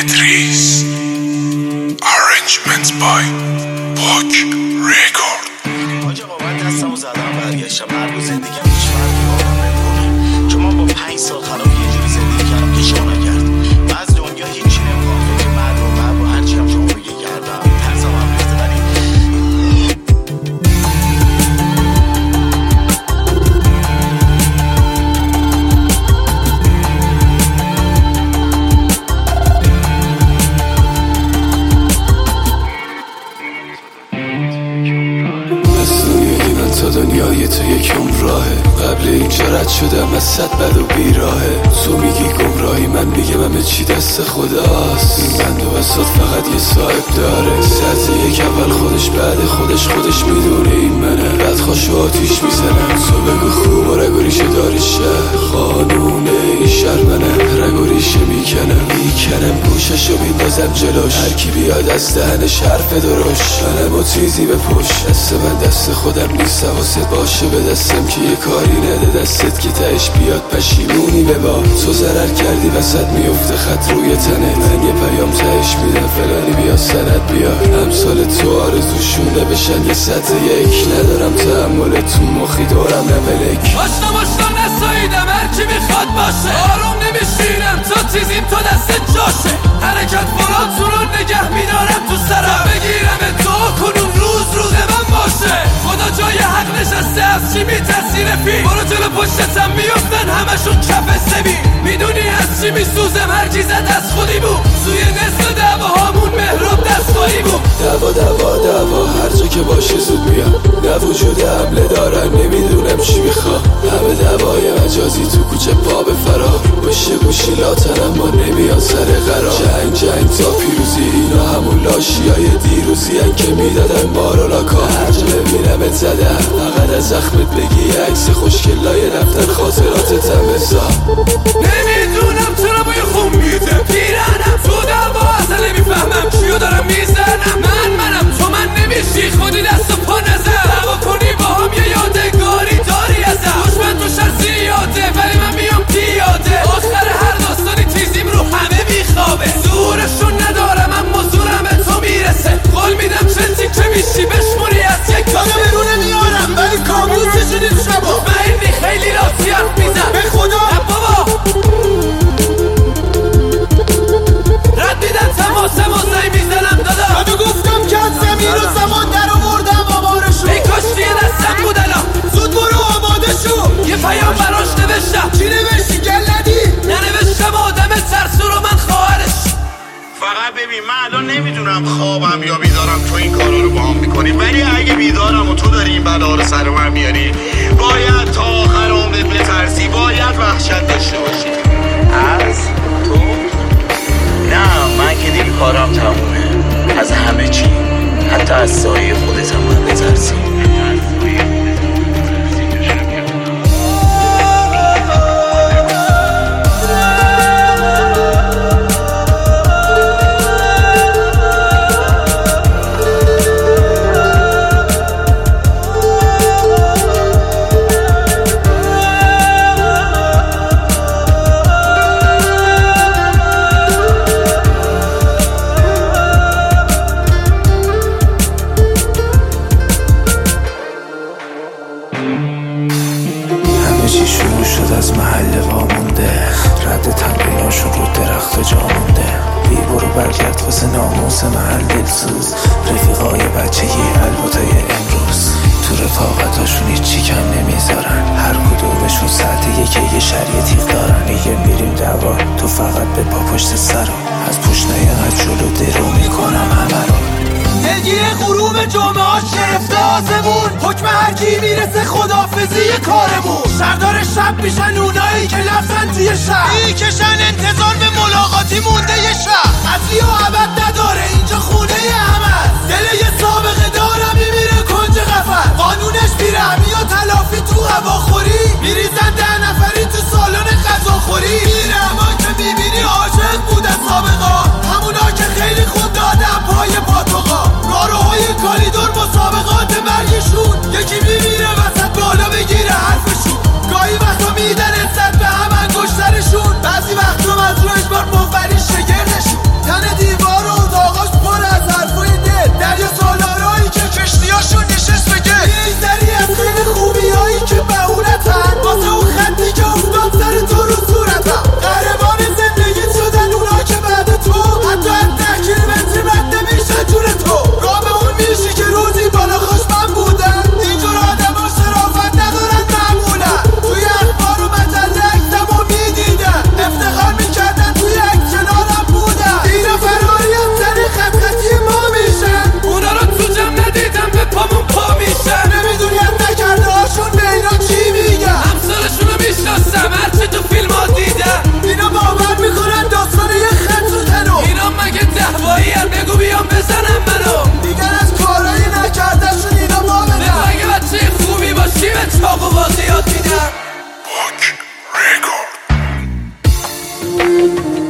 Idris. Arrangements by Book Record. آجا با من دستمو زدم برگشتم هر روز زندگیم هیچ فرقی با آدم نمیکنه، چون من با 5 سال خراب یه جوری زندگی کردم که شما نکرد. من از دنیا هیچی نمیخوام، فکر مرد و هرچی هم شما بگه کردم. ترسم هم ریخته ولی تا دنیای تو یک راهه. قبل اینجا رد شدم از صد بد و بیراهه. تو میگی گمراهی، من میگم همه چی دست خداست. این بند و بساط فقط یه صاحب داره. سطح یک اول خودش بعد خودش میدونه این منه. بعد خوشو آتیش میزنم. تو بگو خوب و رگ و ریشه داری شهر. قانون این شهر منم. رگ و ریشه میکنم پوششو میندازم جلوش. هر کی بیاد از دهنش حرف درشت. منم و تیزی به پشت. دست من دست خودم نیست، حواست باشه به دستم که یه کاری نده دستت که تهش بیاد پشیمونی به با. تو ضرر کردی وسط میفته خط روی تنت. من یه پیام تهش میدم فلانی بیا سند بیا. امثال تو آرزوشونه بشن یه سطح یک. ندارم تحمل تو مخی دارم نملک. آشنا نساییدم هرکی میخواد باشه. آروم نمیشینم تو تیزیم تو دست جاشه. حرکت براتون رو نگه میدارم تو سرم. بگیرم تو کنون روز من باشه. خدا جای حق نشسته از چی میترسی رفی. برو جلو پشتتم میفتن همشون کف سبی. میدونی از چی میسوزم هرکی زد از خودی بود. سوی نصف دعواهامون مهراب دستایی بود. دعوا هر جا که باشه زود میام. نه وجود حمله دارن نمیدونم چی میخوام. همه دعوای مجازی تو کوچه پا به فرار. بشه گوشی لاتنم ما نمیان سر قرار. جنگ تا پیروزی اینا همون لاشیای دیروزی هن که میدادن ما رو لاکا. هر جا ببینمت زدم فقط از زخمت بگی عکس خوشگلای دفتر خاطراتتم بذار. نمیدونم چرا با یه خون میده پیرنم تو دعوا اصلا نمیفهمم چیو دارم میزنم. منم تو من نمیشی خودی دست و پا نزن. دعوا کنی با هم یه یادگاری داری ازم. دشمن تو شر زیاده ولی من میام پیاده. آخر هر داستانی تیزیم رو همه میخوابه. زورشون ندارم اما زورم به تو میرسه. قول میدم چه تیکه میشی بشمونی از یک کاسه. برونه میارم ولی کابوس شدید شبا. مهدی خیلی راتی حرف میزن به خدا. بابا رد میدن تماسمو زنگ میزنم دادا. یادو گفتم که از زمین و زمان در آوردم آوارشو. ای کاشتی یه دستم بود الان. زود برو آماده شو. یه پیام براش نوشتم. چی نوشتی گلدی؟ ننوشتم آدم ترسو رو من خواهرش. فقط ببین من الان نمیدونم خوابم یا بیدارم تو این کارا رو با هم میکنی. ولی اگه بیدارم و تو داری این بلا رو سر من میاری باید تا آخر عمرت بترسی. باید وحشت داشته باشی. از تو؟ نه من که دیگه کارم تمومه. از همه چی حتی از سایه خودت هم من بترسی. چی شروع شد از محل وامونده. رد تمریناشون رو درخت و جا مونده. بی برو برگرد واسه ناموس محل دلسوز. رفیقای بچگی البتای امروز تو رفاقتاشون هیچی کم نمیذارن. هر کدومشون ساعت یه شریع تیغ دارن. میگه میریم دعوا تو فقط به پا پشت سرم. از پوش نیاقت جلو درو میکنم همه رو. دلگیر غروب جمعه ها شرفته آسمون. حکم هرکی میرسه خدافزی کارمون. شردار شب میشن اونایی که لفتن توی شب. میکشن انتظار به ملاقاتی مونده یه شب. اصلی و عبد نداره اینجا خونه همه. دل یه سابقه دارم میمیره کنج قفل. قانونش میره یا تلافی تو هواخوری. میریزن 10 نفری تو سالن غذاخوری. میره اما که میبینی عاشق بود از سابقا. همونا که خیلی خود دادن پای پاتوقا. راروهای کالیدور مسابقات مرگشون. یکی میمیره وسط بالا بگیره حرفشون. گاهی وقتا میدن انصد به هم انگشترشون. بعضی وقتا از رو اجبار مفری شگه شد